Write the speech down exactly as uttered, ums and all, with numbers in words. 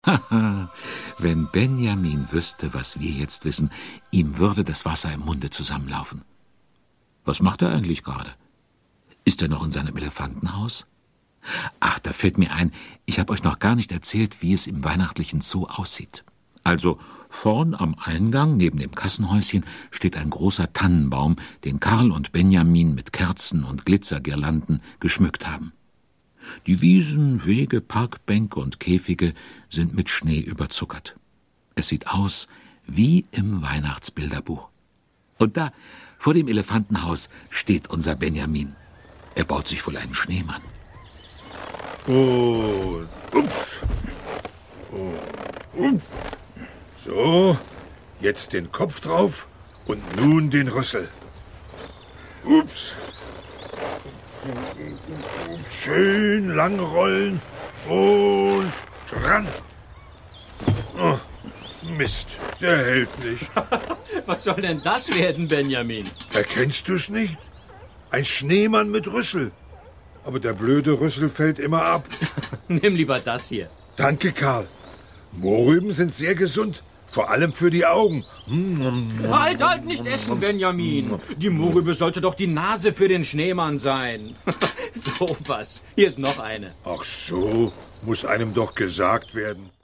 Wenn Benjamin wüsste, was wir jetzt wissen, ihm würde das Wasser im Munde zusammenlaufen. Was macht er eigentlich gerade? Ist er noch in seinem Elefantenhaus? Ach, da fällt mir ein, ich habe euch noch gar nicht erzählt, wie es im weihnachtlichen Zoo aussieht. Also, vorn am Eingang, neben dem Kassenhäuschen, steht ein großer Tannenbaum, den Karl und Benjamin mit Kerzen und Glitzergirlanden geschmückt haben. Die Wiesen, Wege, Parkbänke und Käfige sind mit Schnee überzuckert. Es sieht aus wie im Weihnachtsbilderbuch. Und da, vor dem Elefantenhaus, steht unser Benjamin. Er baut sich wohl einen Schneemann. Und ups. Und ups. So, jetzt den Kopf drauf und nun den Rüssel. Ups. Schön lang rollen und ran. Oh, Mist, der hält nicht. Was soll denn das werden, Benjamin? Erkennst du's nicht? Ein Schneemann mit Rüssel. Aber der blöde Rüssel fällt immer ab. Nimm lieber das hier. Danke, Karl. Mohrrüben sind sehr gesund. Vor allem für die Augen. Halt, halt, nicht essen, Benjamin. Die Mohrrübe sollte doch die Nase für den Schneemann sein. So was. Hier ist noch eine. Ach so, muss einem doch gesagt werden.